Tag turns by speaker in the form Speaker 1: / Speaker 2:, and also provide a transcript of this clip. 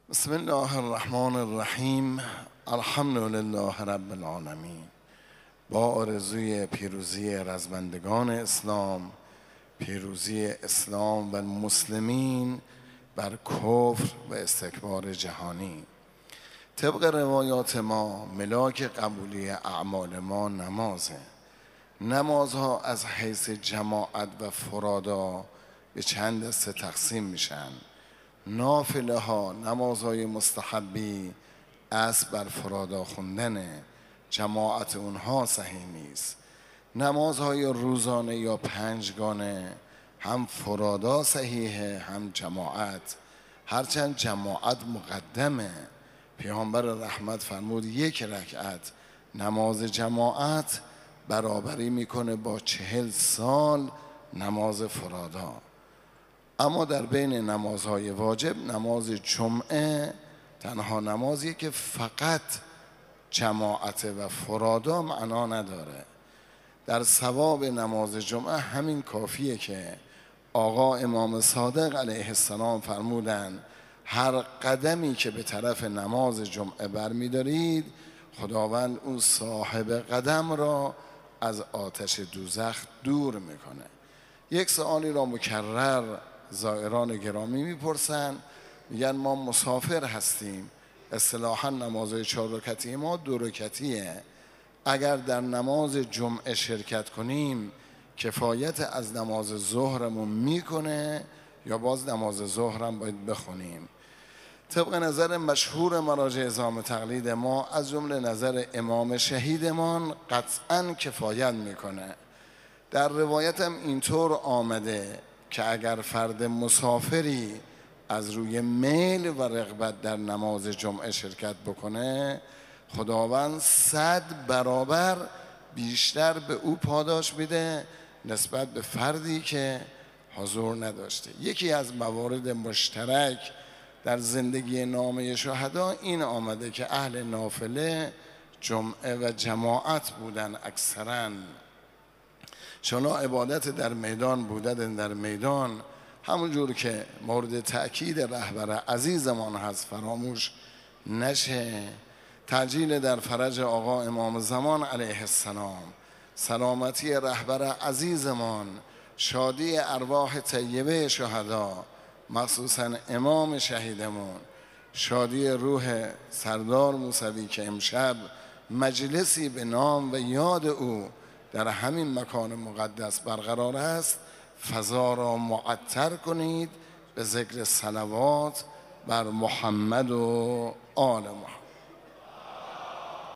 Speaker 1: بسم الله الرحمن الرحیم. الحمد لله رب العالمین. با آرزوی پیروزی رزمندگان اسلام، پیروزی اسلام و المسلمین بر کفر و استکبار جهانی. طبق روایات ما ملاک قبولی اعمال ما نمازه. نمازها از حیث جماعت و فرادا به چند دسته تقسیم میشن. نافله ها، نمازهای مستحبی، اصل بر فرادا خوندنه، جماعت اونها صحیح نیست. نمازهای روزانه یا پنجگانه هم فرادا صحیحه هم جماعت، هرچند جماعت مقدمه. پیامبر رحمت فرمود 1 رکعت نماز جماعت برابری میکنه با 40 سال نماز فرادا. اما در بین نمازهای واجب نماز جمعه تنها نمازیه که فقط جماعت و فرادا معنا نداره. در ثواب نماز جمعه همین کافیه که آقا امام صادق علیه السلام فرمودن هر قدمی که به طرف نماز جمعه برمی‌دارید خداوند اون صاحب قدم را از آتش دوزخ دور میکنه. یک سوالی را مکرر زائران گرامی میپرسن، میگن ما مسافر هستیم، اصطلاحا نمازهای 4 رکعتی ما 2 رکعتیه. اگر در نماز جمعه شرکت کنیم کفایت از نماز ظهرمون میکنه یا باز نماز ظهرم باید بخونیم؟ طبق نظر مشهور مراجع ازام تقلید ما از جمله نظر امام شهیدمان قطعا کفایت میکنه. در روایت هم اینطور آمده که اگر فرد مسافری از روی میل و رغبت در نماز جمعه شرکت بکنه خداوند 100 برابر بیشتر به او پاداش میده نسبت به فردی که حضور نداشته. یکی از موارد مشترک در زندگی نامه شهدا این آمده که اهل نافله جمعه و جماعت بودن اکثراً. شنا عبادت در میدان بودن در میدان همونجور که مورد تأکید رهبر عزیزمان هست فراموش نشه. تعجیل در فرج آقا امام زمان علیه السلام، سلامتی رهبر عزیزمان، شادی ارواح طیبه شهدا مخصوصا امام شهیدمون، شادی روح سردار موسوی که امشب مجلسی به نام و یاد او در همین مکان مقدس برقرار است، فضا را معطر کنید به ذکر صلوات بر محمد و آل محمد.